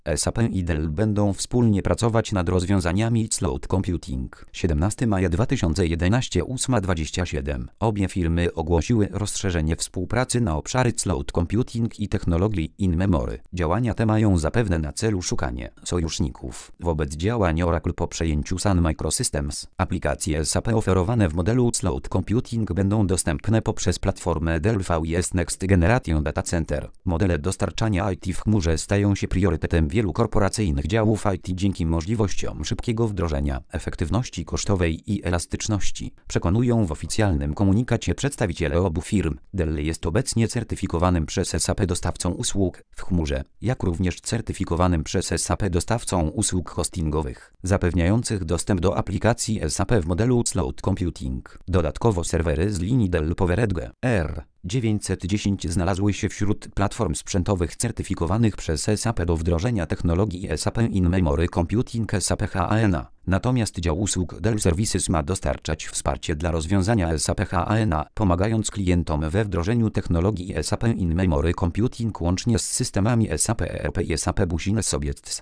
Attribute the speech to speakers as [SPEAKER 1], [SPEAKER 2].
[SPEAKER 1] SAP i Dell będą wspólnie pracować nad rozwiązaniami Cloud Computing. 17 maja 2011 8:27. Obie firmy ogłosiły rozszerzenie współpracy na obszary Cloud Computing i technologii in-memory. Działania te mają zapewne na celu szukanie sojuszników wobec działań Oracle po przejęciu Sun Microsystems. Aplikacje SAP oferowane w modelu Cloud Computing będą dostępne poprzez platformę Dell VIS Next Generation Data Center. Modele dostarczania IT w chmurze stają się priorytetem wielu korporacyjnych działów IT dzięki możliwościom szybkiego wdrożenia, efektywności kosztowej i elastyczności, przekonują w oficjalnym komunikacie przedstawiciele obu firm. Dell jest obecnie certyfikowanym przez SAP dostawcą usług w chmurze, jak również certyfikowanym przez SAP dostawcą usług hostingowych, zapewniających dostęp do aplikacji SAP w modelu Cloud Computing. Dodatkowo serwery z linii Dell PowerEdge R910 znalazły się wśród platform sprzętowych certyfikowanych przez SAP do wdrożenia technologii SAP In-Memory Computing SAP HANA. Natomiast dział usług Dell Services ma dostarczać wsparcie dla rozwiązania SAP HANA, pomagając klientom we wdrożeniu technologii SAP In-Memory Computing łącznie z systemami SAP ERP i SAP Business Objects.